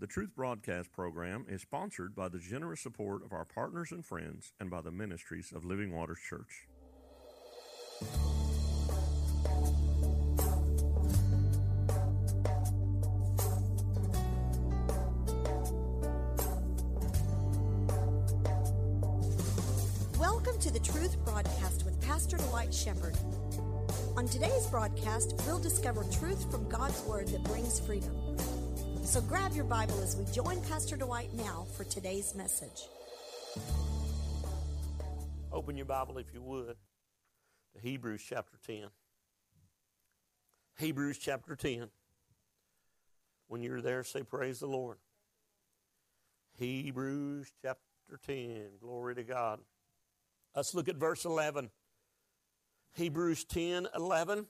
The Truth Broadcast program is sponsored by the generous support of our partners and friends and by the ministries of Living Waters Church. Welcome to the Truth Broadcast with Pastor Dwight Shepherd. On today's broadcast, we'll discover truth from God's Word that brings freedom. So grab your Bible as we join Pastor Dwight now for today's message. Open your Bible, if you would, to Hebrews chapter 10. Hebrews chapter 10. When you're there, say, praise the Lord. Hebrews chapter 10. Glory to God. Let's look at verse 11. Hebrews 10:11.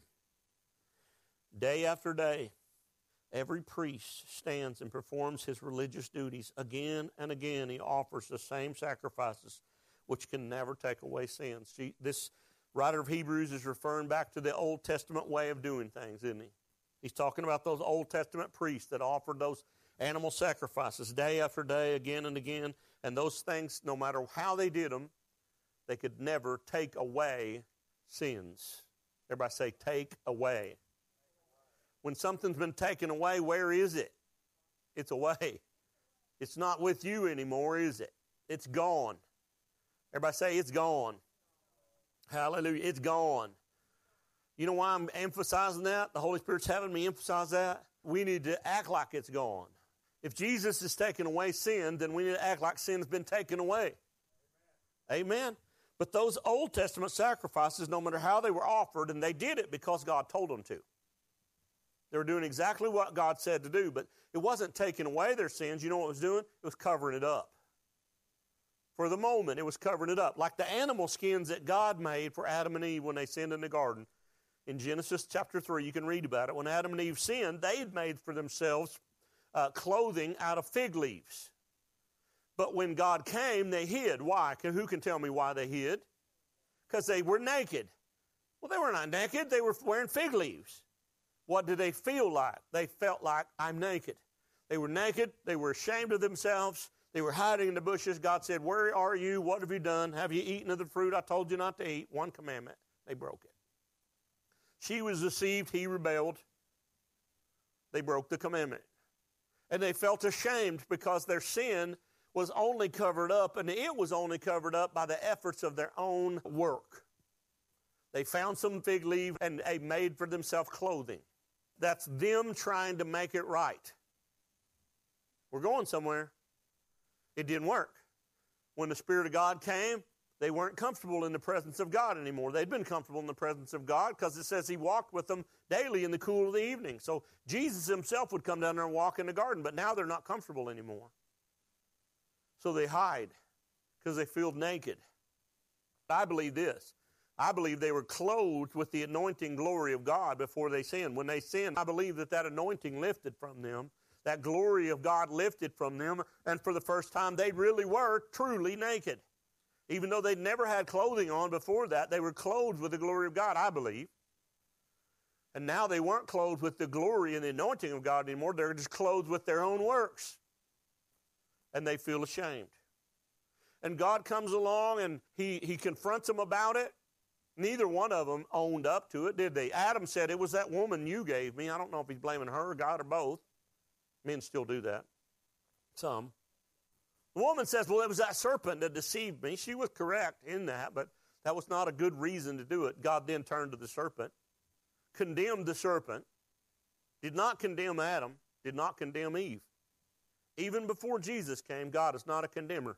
Day after day, every priest stands and performs his religious duties. Again and again, he offers the same sacrifices, which can never take away sins. See, this writer of Hebrews is referring back to the Old Testament way of doing things, isn't he? He's talking about those Old Testament priests that offered those animal sacrifices day after day, again and again. And those things, no matter how they did them, they could never take away sins. Everybody say, take away. When something's been taken away, where is it? It's away. It's not with you anymore, is it? It's gone. Everybody say, it's gone. Hallelujah. It's gone. You know why I'm emphasizing that? The Holy Spirit's having me emphasize that. We need to act like it's gone. If Jesus has taken away sin, then we need to act like sin's been taken away. Amen. But those Old Testament sacrifices, no matter how they were offered, and they did it because God told them to. They were doing exactly what God said to do, but it wasn't taking away their sins. You know what it was doing? It was covering it up. For the moment, it was covering it up. Like the animal skins that God made for Adam and Eve when they sinned in the garden. In Genesis chapter 3, you can read about it. When Adam and Eve sinned, they had made for themselves clothing out of fig leaves. But when God came, they hid. Why? Who can tell me why they hid? Because they were naked. Well, they were not naked. They were wearing fig leaves. What did they feel like? They felt like, I'm naked. They were naked. They were ashamed of themselves. They were hiding in the bushes. God said, where are you? What have you done? Have you eaten of the fruit I told you not to eat? One commandment. They broke it. She was deceived. He rebelled. They broke the commandment. And they felt ashamed because their sin was only covered up, and it was only covered up by the efforts of their own work. They found some fig leaf and they made for themselves clothing. That's them trying to make it right. We're going somewhere. It didn't work. When the Spirit of God came, they weren't comfortable in the presence of God anymore. They'd been comfortable in the presence of God because it says He walked with them daily in the cool of the evening. So Jesus Himself would come down there and walk in the garden, but now they're not comfortable anymore. So they hide because they feel naked. I believe this. I believe they were clothed with the anointing glory of God before they sinned. When they sinned, I believe that anointing lifted from them. That glory of God lifted from them. And for the first time, they really were truly naked. Even though they'd never had clothing on before that, they were clothed with the glory of God, I believe. And now they weren't clothed with the glory and the anointing of God anymore. They're just clothed with their own works. And they feel ashamed. And God comes along and he confronts them about it. Neither one of them owned up to it, did they? Adam said, it was that woman you gave me. I don't know if he's blaming her or God or both. Men still do that. Some. The woman says, well, it was that serpent that deceived me. She was correct in that, but that was not a good reason to do it. God then turned to the serpent, condemned the serpent, did not condemn Adam, did not condemn Eve. Even before Jesus came, God is not a condemner.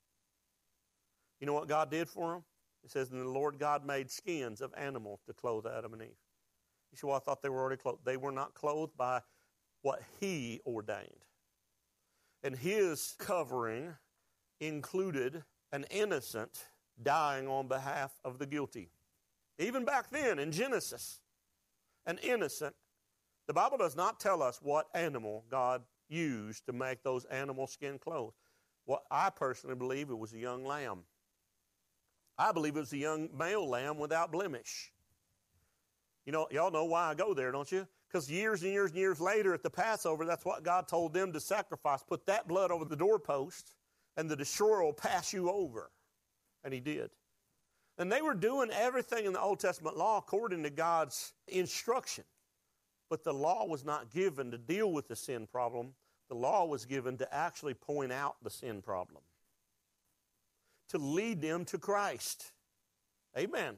You know what God did for him? It says, and the Lord God made skins of animals to clothe Adam and Eve. You say, well, I thought they were already clothed. They were not clothed by what He ordained. And His covering included an innocent dying on behalf of the guilty. Even back then in Genesis, an innocent. The Bible does not tell us what animal God used to make those animal skin clothes. What I personally believe it was a young lamb. I believe it was a young male lamb without blemish. You know, y'all know why I go there, don't you? Because years and years and years later at the Passover, that's what God told them to sacrifice. Put that blood over the doorpost, and the destroyer will pass you over. And he did. And they were doing everything in the Old Testament law according to God's instruction. But the law was not given to deal with the sin problem. The law was given to actually point out the sin problem, to lead them to Christ. Amen.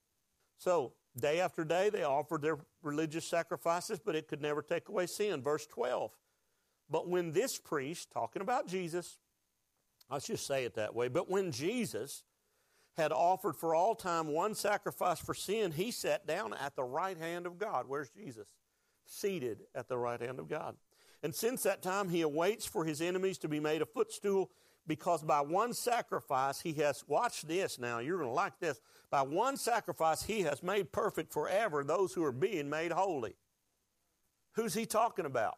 So, day after day, they offered their religious sacrifices, but it could never take away sin. Verse 12. But when this priest, talking about Jesus, let's just say it that way, but when Jesus had offered for all time one sacrifice for sin, he sat down at the right hand of God. Where's Jesus? Seated at the right hand of God. And since that time, he awaits for his enemies to be made a footstool, because by one sacrifice he has, watch this now, you're going to like this, by one sacrifice he has made perfect forever those who are being made holy. Who's he talking about?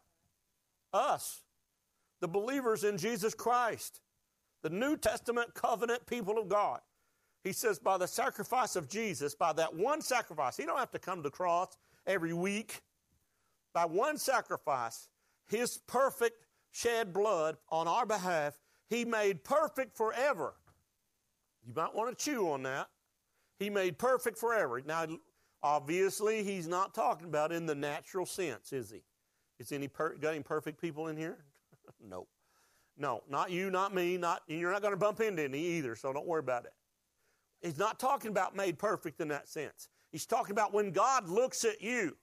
Us, the believers in Jesus Christ, the New Testament covenant people of God. He says by the sacrifice of Jesus, by that one sacrifice, he don't have to come to the cross every week. By one sacrifice, his perfect shed blood on our behalf, he made perfect forever. You might want to chew on that. He made perfect forever. Now, obviously, he's not talking about in the natural sense, is he? Is got any perfect people in here? No. No, not you, not me. You're not going to bump into any either, so don't worry about it. He's not talking about made perfect in that sense. He's talking about when God looks at you.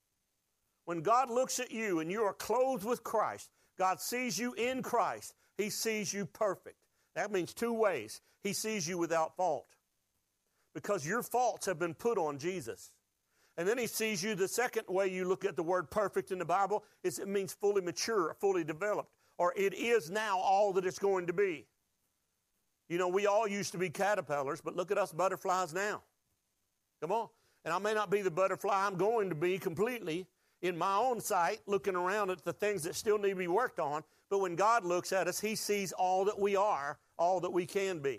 When God looks at you and you are clothed with Christ, God sees you in Christ. He sees you perfect. That means two ways. He sees you without fault, because your faults have been put on Jesus. And then he sees you, the second way you look at the word perfect in the Bible is it means fully mature, fully developed, or it is now all that it's going to be. You know, we all used to be caterpillars, but look at us butterflies now. Come on. And I may not be the butterfly I'm going to be completely in my own sight, looking around at the things that still need to be worked on, but when God looks at us, he sees all that we are, all that we can be.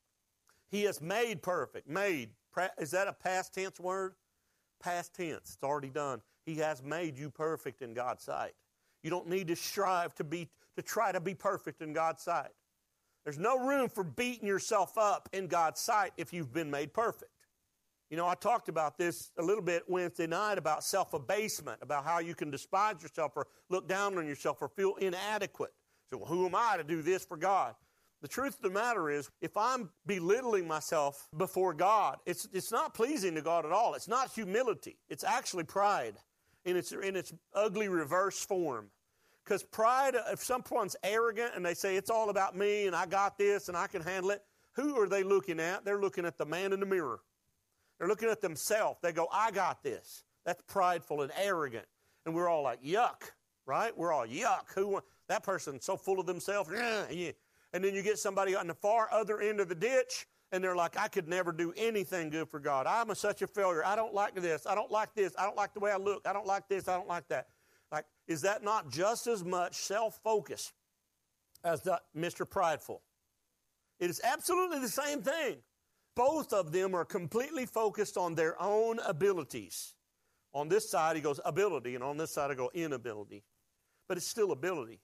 He has made perfect. Made. Is that a past tense word? Past tense. It's already done. He has made you perfect in God's sight. You don't need to strive to try to be perfect in God's sight. There's no room for beating yourself up in God's sight if you've been made perfect. You know, I talked about this a little bit Wednesday night about self-abasement, about how you can despise yourself or look down on yourself or feel inadequate. So, well, who am I to do this for God? The truth of the matter is, if I'm belittling myself before God, it's not pleasing to God at all. It's not humility. It's actually pride in its ugly reverse form. Because pride, if someone's arrogant and they say it's all about me and I got this and I can handle it, who are they looking at? They're looking at the man in the mirror. They're looking at themselves. They go, I got this. That's prideful and arrogant. And we're all like, yuck, right? We're all, yuck. That person's so full of themselves. Yeah. And then you get somebody on the far other end of the ditch, and they're like, I could never do anything good for God. I'm such a failure. I don't like this. I don't like this. I don't like the way I look. I don't like this. I don't like that. Like, is that not just as much self-focus as Mr. Prideful? It is absolutely the same thing. Both of them are completely focused on their own abilities. On this side, he goes ability, and on this side, I go inability. But it's still ability.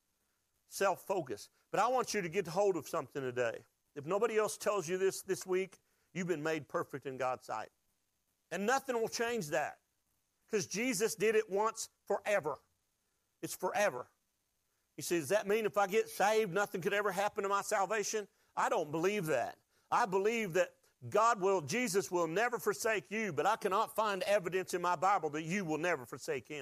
Self-focus. But I want you to get hold of something today. If nobody else tells you this week, you've been made perfect in God's sight. And nothing will change that. Because Jesus did it once forever. It's forever. You see, does that mean if I get saved, nothing could ever happen to my salvation? I don't believe that. I believe that Jesus will never forsake you, but I cannot find evidence in my Bible that you will never forsake him.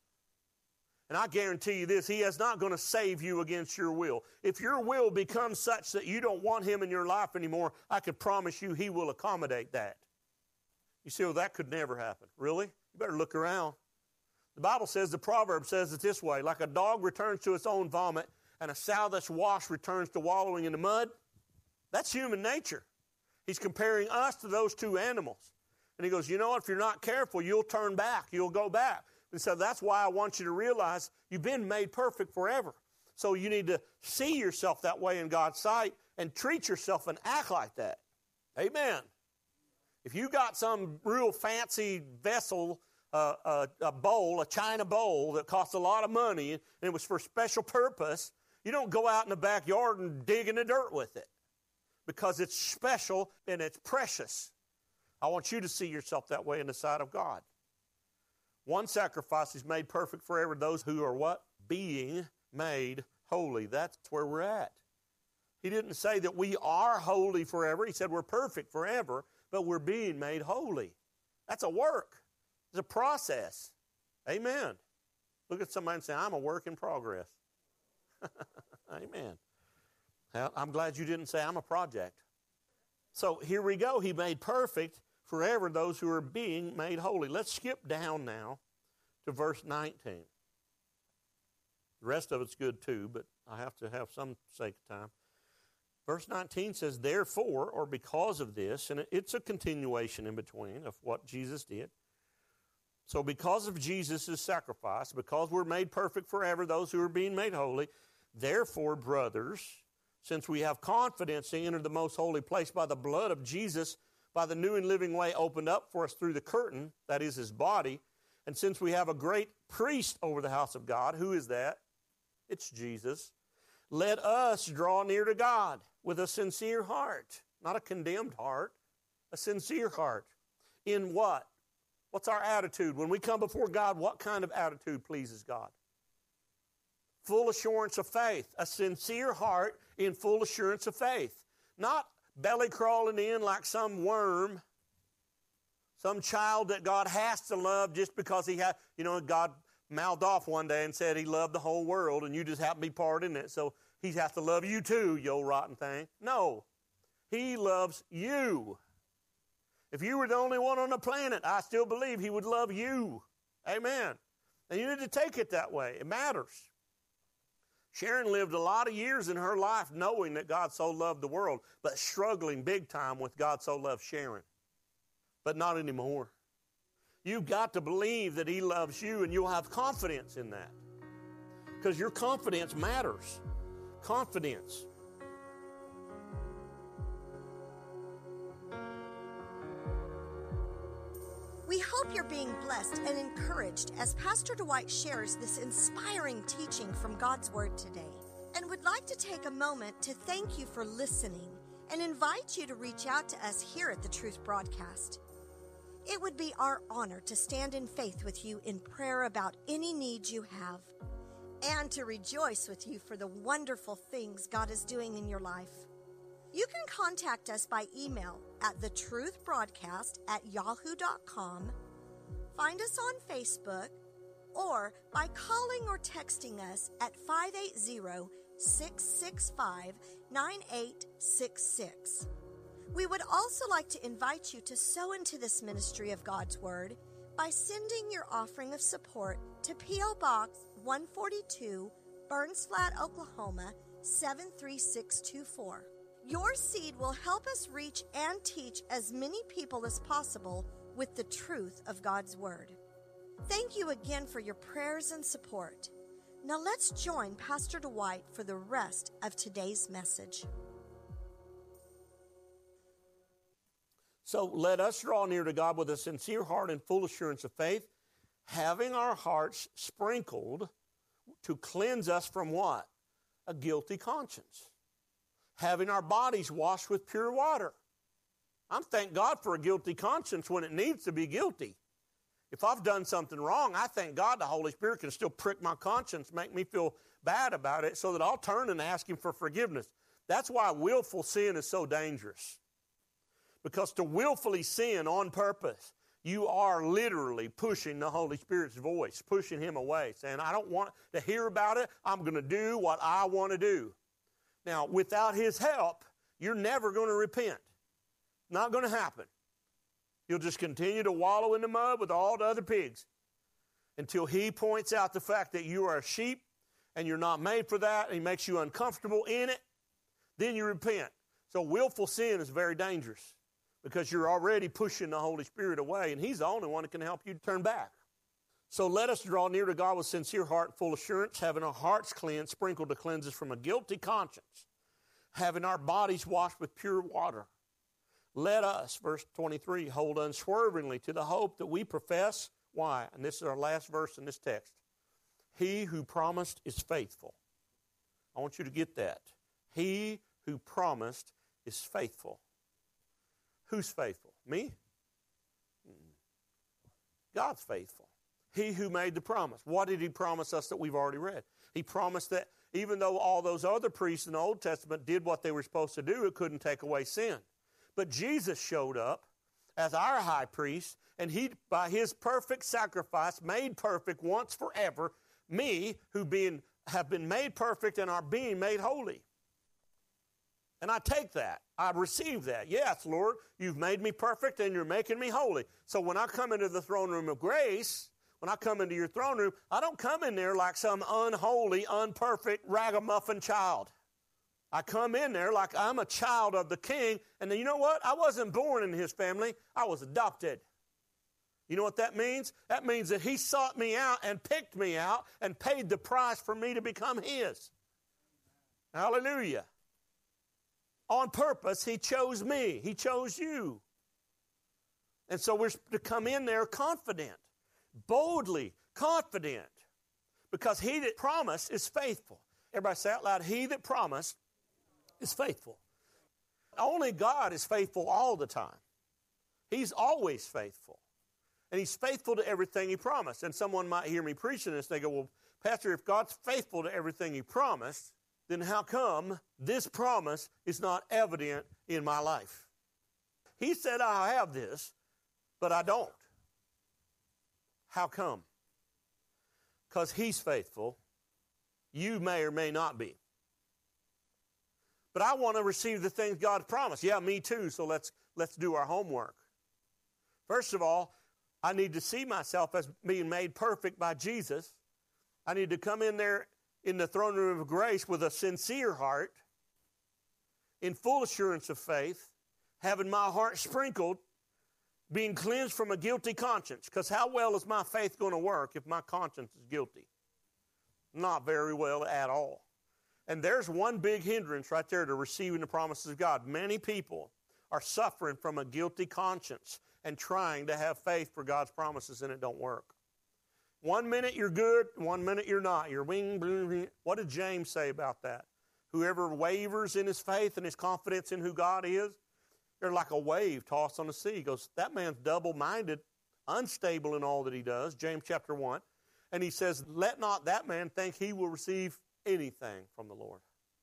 And I guarantee you this, he is not going to save you against your will. If your will becomes such that you don't want him in your life anymore, I can promise you he will accommodate that. You see, well, that could never happen. Really? You better look around. The Bible says, the proverb says it this way, like a dog returns to its own vomit and a sow that's washed returns to wallowing in the mud. That's human nature. He's comparing us to those two animals. And he goes, you know what, if you're not careful, you'll turn back. You'll go back. And so that's why I want you to realize you've been made perfect forever. So you need to see yourself that way in God's sight and treat yourself and act like that. Amen. If you got some real fancy vessel a bowl, a china bowl that cost a lot of money, and it was for a special purpose, you don't go out in the backyard and dig in the dirt with it because it's special and it's precious. I want you to see yourself that way in the sight of God. One sacrifice is made perfect forever. Those who are what? Being made holy. That's where we're at. He didn't say that we are holy forever. He said we're perfect forever, but we're being made holy. That's a work. It's a process. Amen. Look at somebody and say, I'm a work in progress. Amen. I'm glad you didn't say I'm a project. So here we go. He made perfect forever those who are being made holy. Let's skip down now to verse 19. The rest of it's good too, but I have to have some sake of time. Verse 19 says, therefore, or because of this, and it's a continuation in between of what Jesus did. So because of Jesus' sacrifice, because we're made perfect forever, those who are being made holy, therefore, brothers, since we have confidence to enter the most holy place by the blood of Jesus, by the new and living way opened up for us through the curtain, that is his body, and since we have a great priest over the house of God, who is that? It's Jesus. Let us draw near to God with a sincere heart, not a condemned heart, a sincere heart. In what? What's our attitude? When we come before God, what kind of attitude pleases God? Full assurance of faith, a sincere heart in full assurance of faith. Not belly crawling in like some worm, some child that God has to love just because he had, God mouthed off one day and said he loved the whole world and you just happen to be part in it, so he has to love you too, you old rotten thing. No, he loves you. If you were the only one on the planet, I still believe he would love you. Amen. And you need to take it that way. It matters. Sharon lived a lot of years in her life knowing that God so loved the world, but struggling big time with God so loved Sharon. But not anymore. You've got to believe that he loves you, and you'll have confidence in that. Because your confidence matters. Confidence. We hope you're being blessed and encouraged as Pastor Dwight shares this inspiring teaching from God's Word today, and would like to take a moment to thank you for listening and invite you to reach out to us here at the Truth Broadcast. It would be our honor to stand in faith with you in prayer about any needs you have, and to rejoice with you for the wonderful things God is doing in your life. You can contact us by email at thetruthbroadcast@yahoo.com, find us on Facebook, or by calling or texting us at 580-665-9866. We would also like to invite you to sow into this ministry of God's Word by sending your offering of support to P.O. Box 142, Burns Flat, Oklahoma, 73624. Your seed will help us reach and teach as many people as possible with the truth of God's Word. Thank you again for your prayers and support. Now let's join Pastor Dwight for the rest of today's message. So let us draw near to God with a sincere heart and full assurance of faith, having our hearts sprinkled to cleanse us from what? A guilty conscience. Having our bodies washed with pure water. I'm thank God for a guilty conscience when it needs to be guilty. If I've done something wrong, I thank God the Holy Spirit can still prick my conscience, make me feel bad about it, so that I'll turn and ask Him for forgiveness. That's why willful sin is so dangerous. Because to willfully sin on purpose, you are literally pushing the Holy Spirit's voice, pushing Him away, saying, I don't want to hear about it. I'm going to do what I want to do. Now, without His help, you're never going to repent. Not going to happen. You'll just continue to wallow in the mud with all the other pigs until He points out the fact that you are a sheep and you're not made for that, and He makes you uncomfortable in it. Then you repent. So willful sin is very dangerous because you're already pushing the Holy Spirit away, and He's the only one that can help you turn back. So let us draw near to God with sincere heart and full assurance, having our hearts cleansed, sprinkled to cleanse us from a guilty conscience, having our bodies washed with pure water. Let us, verse 23, hold unswervingly to the hope that we profess Why? And this is our last verse in this text. He who promised is faithful. I want you to get that. He who promised is faithful. Who's faithful? Me? God's faithful. He who made the promise. What did he promise us that we've already read? He promised that even though all those other priests in the Old Testament did what they were supposed to do, it couldn't take away sin. But Jesus showed up as our high priest, and he, by his perfect sacrifice, made perfect once forever, me, who have been made perfect and are being made holy. And I take that. I receive that. Yes, Lord, you've made me perfect and you're making me holy. So when I come into the throne room of grace, when I come into your throne room, I don't come in there like some unholy, unperfect, ragamuffin child. I come in there like I'm a child of the King. And then you know what? I wasn't born in his family. I was adopted. You know what that means? That means that he sought me out and picked me out and paid the price for me to become his. Hallelujah. On purpose, he chose me. He chose you. And so we're to come in there confident, boldly confident, because he that promised is faithful. Everybody say out loud, he that promised is faithful. Only God is faithful all the time. He's always faithful. And he's faithful to everything he promised. And someone might hear me preaching this, they go, well, Pastor, if God's faithful to everything he promised, then how come this promise is not evident in my life? He said, I have this, but I don't. How come? Because he's faithful. You may or may not be. But I want to receive the things God promised. Yeah, me too, so let's do our homework. First of all, I need to see myself as being made perfect by Jesus. I need to come in there in the throne room of grace with a sincere heart, in full assurance of faith, having my heart sprinkled, being cleansed from a guilty conscience. Because how well is my faith going to work if my conscience is guilty? Not very well at all. And there's one big hindrance right there to receiving the promises of God. Many people are suffering from a guilty conscience and trying to have faith for God's promises, and it don't work. 1 minute you're good, 1 minute you're not. You're wing, boom, boom. What did James say about that? Whoever wavers in his faith and his confidence in who God is, they're like a wave tossed on the sea. He goes, that man's double-minded, unstable in all that he does, James chapter 1. And he says, let not that man think he will receive anything from the Lord.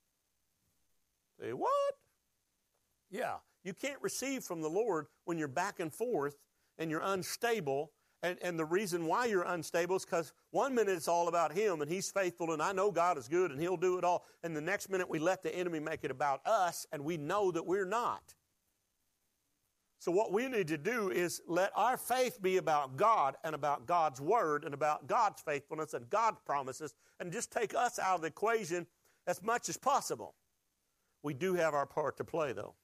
Say, what? Yeah, you can't receive from the Lord when you're back and forth and you're unstable. And the reason why you're unstable is because 1 minute it's all about him and he's faithful and I know God is good and he'll do it all. And the next minute we let the enemy make it about us and we know that we're not. So what we need to do is let our faith be about God and about God's word and about God's faithfulness and God's promises, and just take us out of the equation as much as possible. We do have our part to play, though.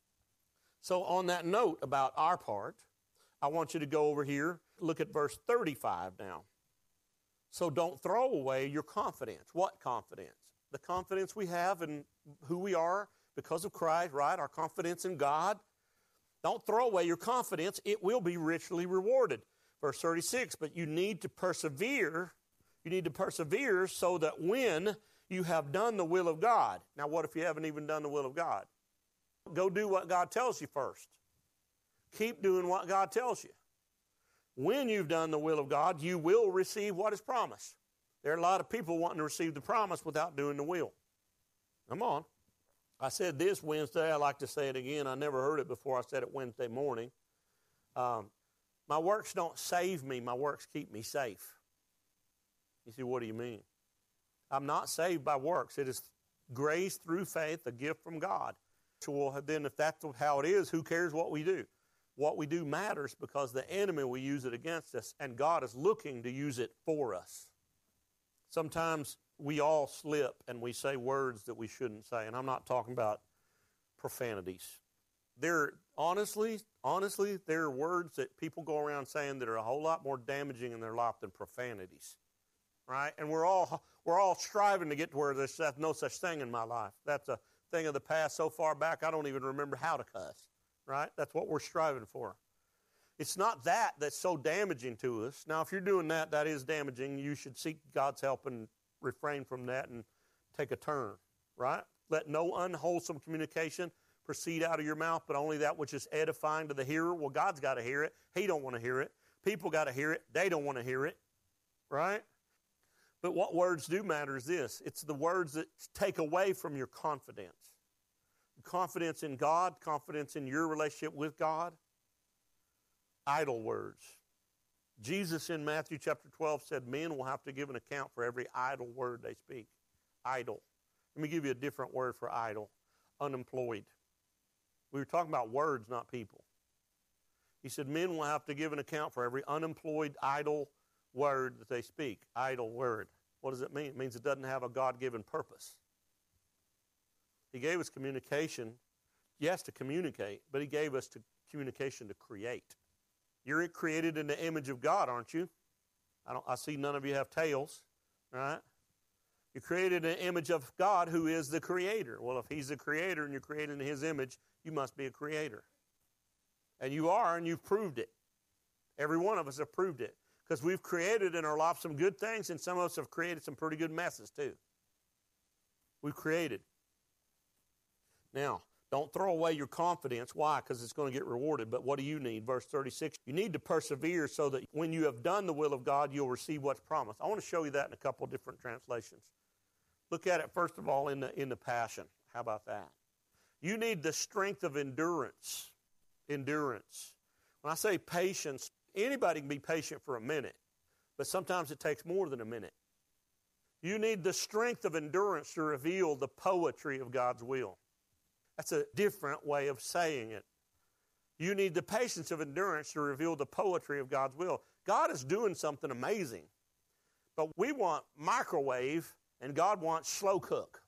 So on that note about our part, I want you to go over here, look at verse 35 now. So don't throw away your confidence. What confidence? The confidence we have in who we are because of Christ, right? Our confidence in God. Don't throw away your confidence. It will be richly rewarded. Verse 36, but you need to persevere. You need to persevere so that when you have done the will of God. Now, what if you haven't even done the will of God? Go do what God tells you first. Keep doing what God tells you. When you've done the will of God, you will receive what is promised. There are a lot of people wanting to receive the promise without doing the will. Come on. I said this Wednesday. I like to say it again. I never heard it before. I said it Wednesday morning. My works don't save me. My works keep me safe. You see, what do you mean? I'm not saved by works. It is grace through faith, a gift from God. So well, then if that's how it is, who cares what we do? What we do matters because the enemy will use it against us, and God is looking to use it for us. Sometimes we all slip and we say words that we shouldn't say, and I'm not talking about profanities. Honestly, there are words that people go around saying that are a whole lot more damaging in their life than profanities, right? And we're all striving to get to where there's no such thing in my life. That's a thing of the past so far back I don't even remember how to cuss, right? That's what we're striving for. It's not that that's so damaging to us. Now, if you're doing that, that is damaging. You should seek God's help and refrain from that and take a turn, right? Let no unwholesome communication proceed out of your mouth, but only that which is edifying to the hearer. Well, God's got to hear it. He don't want to hear it. People got to hear it. They don't want to hear it, right? But what words do matter is this. It's the words that take away from your confidence. Confidence in God, confidence in your relationship with God. Idle words. Jesus in Matthew chapter 12 said men will have to give an account for every idle word they speak. Idle. Let me give you a different word for idle. Unemployed. We were talking about words, not people. He said men will have to give an account for every unemployed, idle word that they speak. Idle word. What does it mean? It means it doesn't have a God-given purpose. He gave us communication, yes, to communicate, but he gave us communication to create. You're created in the image of God, aren't you? I see none of you have tails, right? You're created in the image of God, who is the creator. Well, if he's the creator and you're created in his image, you must be a creator. And you are, and you've proved it. Every one of us have proved it. Because we've created in our life some good things, and some of us have created some pretty good messes too. We've created. Now, don't throw away your confidence. Why? Because it's going to get rewarded. But what do you need? Verse 36, you need to persevere so that when you have done the will of God, you'll receive what's promised. I want to show you that in a couple of different translations. Look at it, first of all, in the Passion. How about that? You need the strength of endurance. Endurance. When I say patience, anybody can be patient for a minute, but sometimes it takes more than a minute. You need the strength of endurance to reveal the poetry of God's will. That's a different way of saying it. You need the patience of endurance to reveal the poetry of God's will. God is doing something amazing, but we want microwave, and God wants slow cook.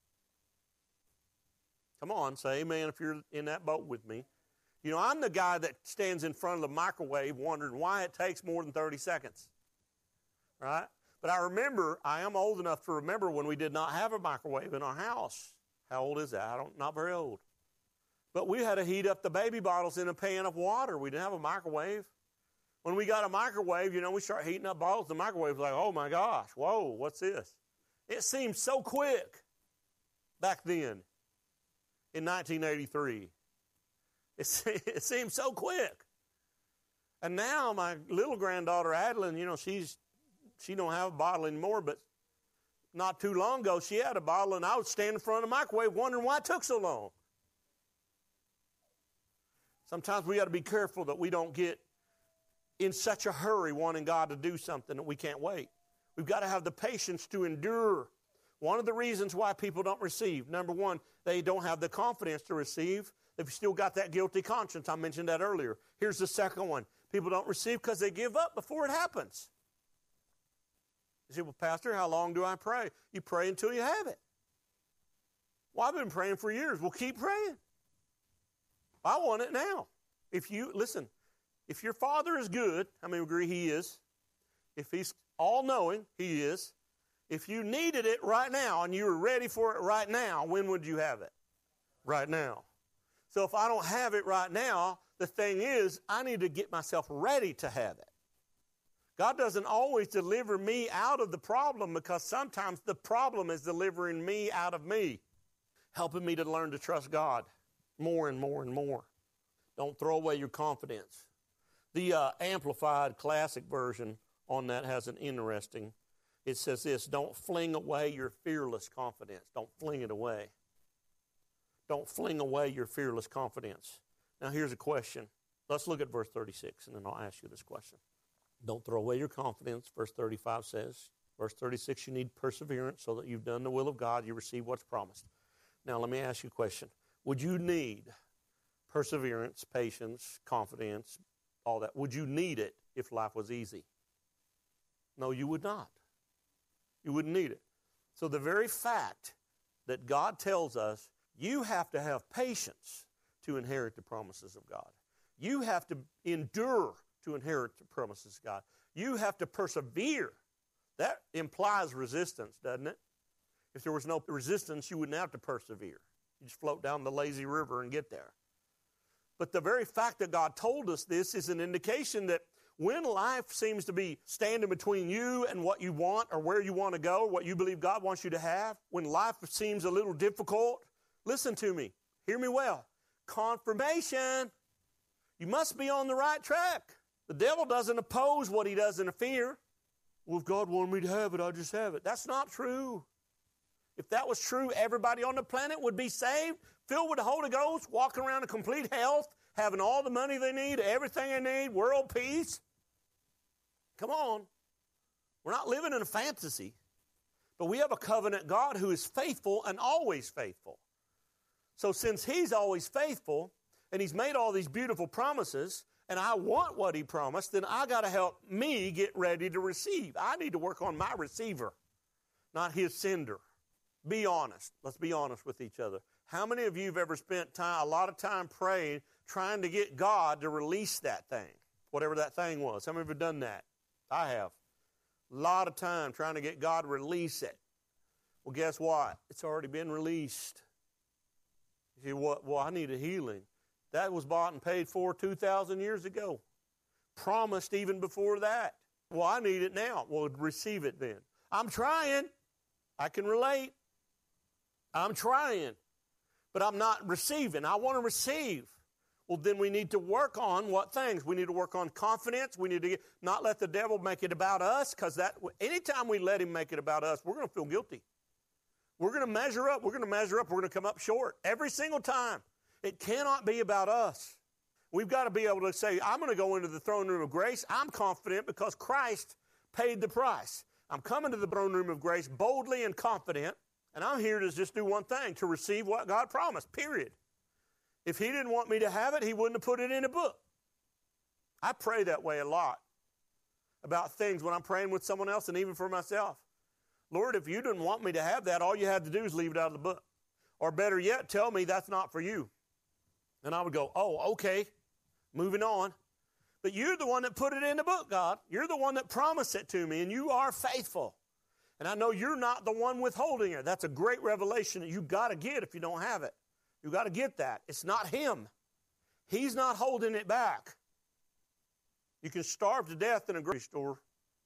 Come on, say amen if you're in that boat with me. You know, I'm the guy that stands in front of the microwave wondering why it takes more than 30 seconds, right? But I am old enough to remember when we did not have a microwave in our house. How old is that? Not very old. But we had to heat up the baby bottles in a pan of water. We didn't have a microwave. When we got a microwave, we start heating up bottles. The microwave was like, oh my gosh, whoa, what's this? It seemed so quick back then in 1983. It seemed so quick. And now my little granddaughter, Adeline, she don't have a bottle anymore, but not too long ago, she had a bottle, and I would stand in front of the microwave wondering why it took so long. Sometimes we got to be careful that we don't get in such a hurry wanting God to do something that we can't wait. We've got to have the patience to endure. One of the reasons why people don't receive, number one, they don't have the confidence to receive. They've still got that guilty conscience. I mentioned that earlier. Here's the second one. People don't receive because they give up before it happens. You say, well, Pastor, how long do I pray? You pray until you have it. Well, I've been praying for years. Well, keep praying. I want it now. If your Father is good, how many agree He is? If He's all-knowing, He is. If you needed it right now and you were ready for it right now, when would you have it? Right now. So if I don't have it right now, the thing is, I need to get myself ready to have it. God doesn't always deliver me out of the problem because sometimes the problem is delivering me out of me, helping me to learn to trust God more and more and more. Don't throw away your confidence. The Amplified Classic version on that has an interesting, it says this, don't fling away your fearless confidence. Don't fling it away. Don't fling away your fearless confidence. Now here's a question. Let's look at verse 36 and then I'll ask you this question. Don't throw away your confidence, verse 35 says. Verse 36, you need perseverance so that you've done the will of God, you receive what's promised. Now let me ask you a question. Would you need perseverance, patience, confidence, all that? Would you need it if life was easy? No, you would not. You wouldn't need it. So the very fact that God tells us you have to have patience to inherit the promises of God. You have to endure to inherit the promises of God. You have to persevere. That implies resistance, doesn't it? If there was no resistance, you wouldn't have to persevere. You just float down the lazy river and get there. But the very fact that God told us this is an indication that when life seems to be standing between you and what you want or where you want to go, what you believe God wants you to have, when life seems a little difficult, listen to me. Hear me well. Confirmation. You must be on the right track. The devil doesn't oppose what he doesn't fear. Well, if God wanted me to have it, I'll just have it. That's not true. If that was true, everybody on the planet would be saved, filled with the Holy Ghost, walking around in complete health, having all the money they need, everything they need, world peace. Come on. We're not living in a fantasy. But we have a covenant God who is faithful and always faithful. So since He's always faithful, and He's made all these beautiful promises, and I want what He promised, then I got to help me get ready to receive. I need to work on my receiver, not His sender. Be honest. Let's be honest with each other. How many of you have ever spent a lot of time praying, trying to get God to release that thing, whatever that thing was? How many of you have done that? I have. A lot of time trying to get God to release it. Well, guess what? It's already been released. You say, well, I need a healing. That was bought and paid for 2,000 years ago. Promised even before that. Well, I need it now. Well, receive it then. I'm trying. I can relate. I'm trying. But I'm not receiving. I want to receive. Well, then we need to work on what things? We need to work on confidence. We need to not let the devil make it about us, because anytime we let him make it about us, we're going to feel guilty. We're going to measure up. We're going to measure up. We're going to come up short every single time. It cannot be about us. We've got to be able to say, I'm going to go into the throne room of grace. I'm confident because Christ paid the price. I'm coming to the throne room of grace boldly and confident, and I'm here to just do one thing, to receive what God promised, period. If He didn't want me to have it, He wouldn't have put it in a book. I pray that way a lot about things when I'm praying with someone else and even for myself. Lord, if you didn't want me to have that, all you had to do is leave it out of the book. Or better yet, tell me that's not for you. And I would go, oh, okay, moving on. But you're the one that put it in the book, God. You're the one that promised it to me, and you are faithful. And I know you're not the one withholding it. That's a great revelation that you've got to get if you don't have it. You've got to get that. It's not Him. He's not holding it back. You can starve to death in a grocery store.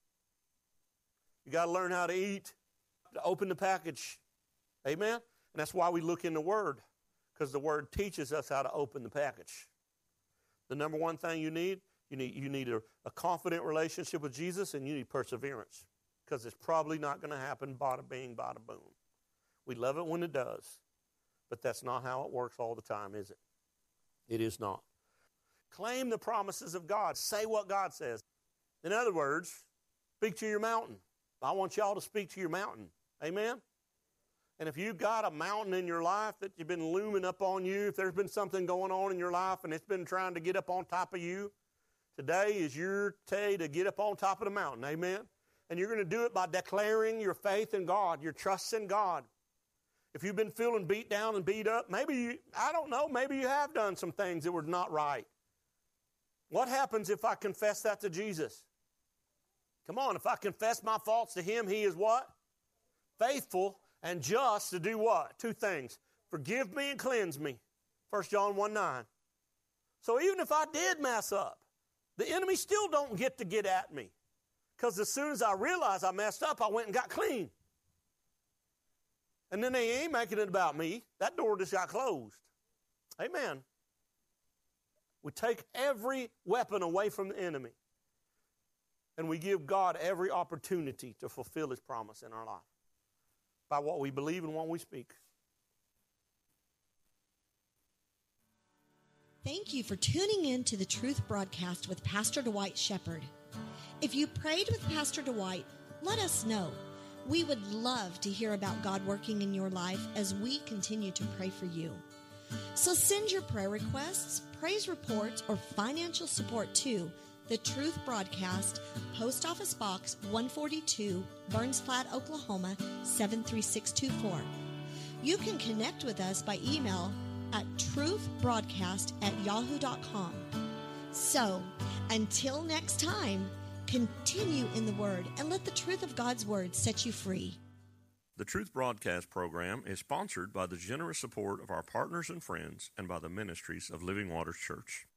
You got to learn how to eat, to open the package. Amen? And that's why we look in the Word, because the Word teaches us how to open the package. The number one thing you need a confident relationship with Jesus, and you need perseverance, because it's probably not going to happen bada bing, bada boom. We love it when it does, but that's not how it works all the time, is it? It is not. Claim the promises of God. Say what God says. In other words, speak to your mountain. I want y'all to speak to your mountain. Amen? And if you've got a mountain in your life that you've been looming up on you, if there's been something going on in your life and it's been trying to get up on top of you, today is your day to get up on top of the mountain. Amen? And you're going to do it by declaring your faith in God, your trust in God. If you've been feeling beat down and beat up, maybe you have done some things that were not right. What happens if I confess that to Jesus? Come on, if I confess my faults to Him, He is what? Faithful and just to do what? Two things. Forgive me and cleanse me. 1 John 1:9. So even if I did mess up, the enemy still don't get to get at me. Because as soon as I realized I messed up, I went and got clean. And then they ain't making it about me. That door just got closed. Amen. We take every weapon away from the enemy. And we give God every opportunity to fulfill His promise in our life by what we believe and what we speak. Thank you for tuning in to the Truth Broadcast with Pastor Dwight Shepherd. If you prayed with Pastor Dwight, let us know. We would love to hear about God working in your life as we continue to pray for you. So send your prayer requests, praise reports, or financial support to The Truth Broadcast, Post Office Box 142, Burns Flat, Oklahoma 73624. You can connect with us by email at truthbroadcast@yahoo.com. So, until next time, continue in the Word and let the truth of God's Word set you free. The Truth Broadcast program is sponsored by the generous support of our partners and friends and by the ministries of Living Waters Church.